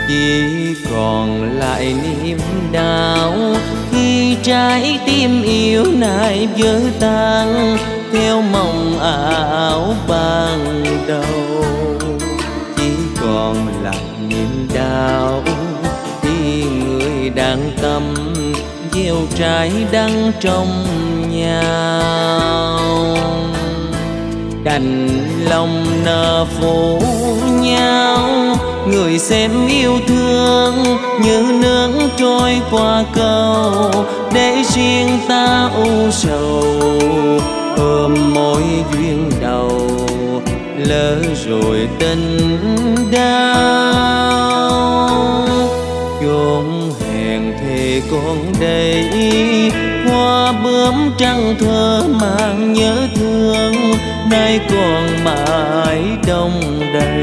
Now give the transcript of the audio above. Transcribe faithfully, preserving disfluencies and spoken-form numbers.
chỉ còn lại niềm đau khi trái tim yêu này vỡ tan theo mong ảo ban đầu. Chỉ còn lại niềm đau khi người đang tâm gieo trái đắng trong nhau. Đành lòng nợ phụ nhau, người xem yêu thương như nước trôi qua cầu, để riêng ta u sầu ôm mối duyên đầu, lỡ rồi tình đau. Chốn hẹn thề con đây, hoa bướm trăng thơ mang nhớ thương, nay còn mãi đông đầy.